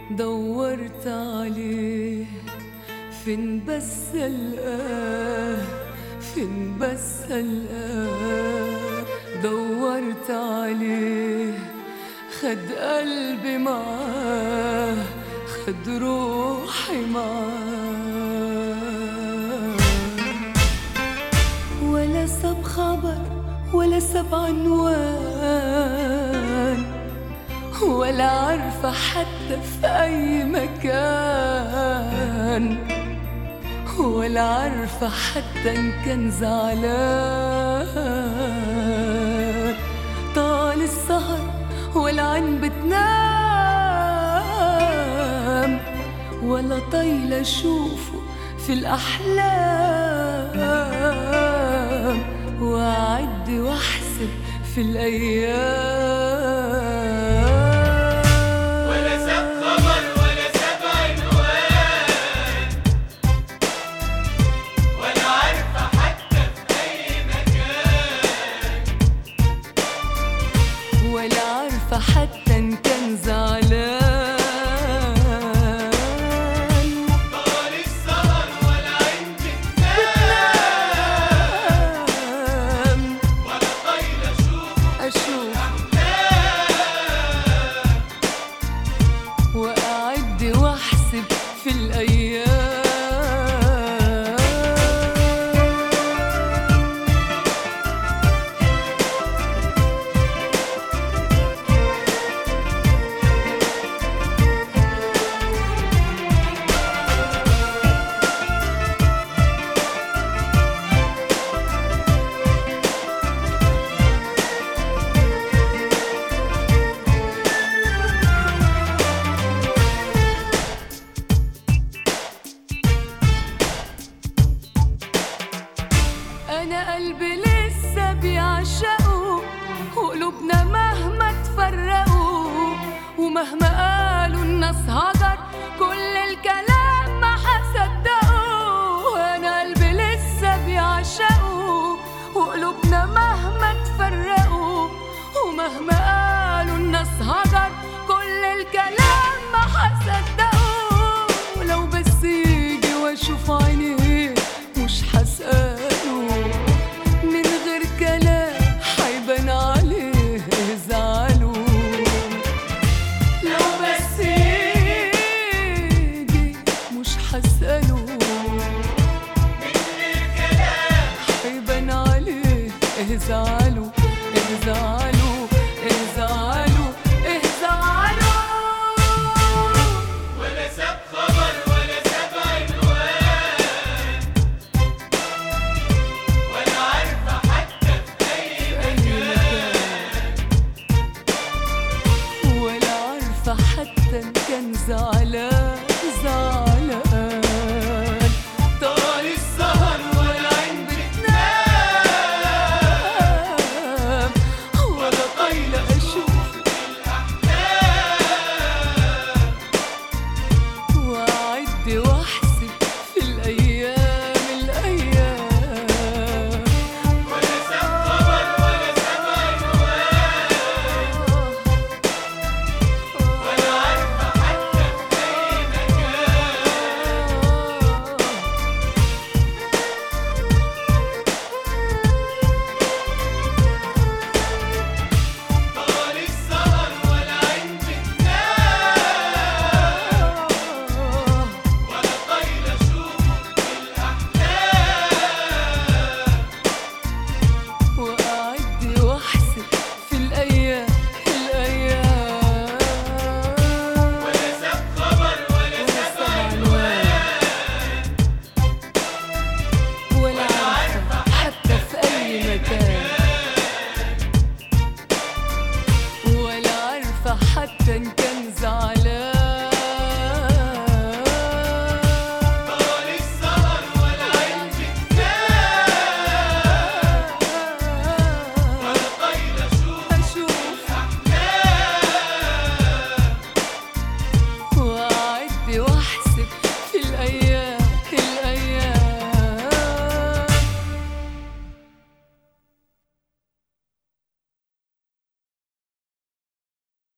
دورت عليه فين بس ألقاه، فين بس ألقاه. دورت عليه خد قلبي معاه، خد روحي معاه. ولا ساب خبر ولا ساب عنوان، ولا عارفة حتى في أي مكان، ولا عارفة حتى إن كان زعلان. طال السهر والعين بتنام، ولا طايلة أشوفه في الأحلام، وأعد وأحسب في الأيام. ولا عارفة حتى إن كان زعلان. طال السهر والعين بتنام، ولا طايلة أشوف أحلام، وأعد وأحسب في الأيام. أنا قلبي لسه بيعشقوا، وقلوبنا مهما تفرقوا، ومهما قالوا الناس هجر كل الكلام ما هصدقوا. أنا قلبي لسه بيعشقوا، وقلوبنا مهما تفرقوا، ومهما قالوا الناس هجر كل الكلام ما هصدقوا. ولو بس يجي واشوف عينيه مش هسأله، من غير كلام هيبان عليه زعله. لو بس يجي مش هسأله، من غير كلام هيبان عليه زعله، زعله، زعله، زعله. ولا ساب خبر ولا ساب عنوان، ولا عارفة حتى في أي مكان، ولا عارفة حتى إن كان زعلان.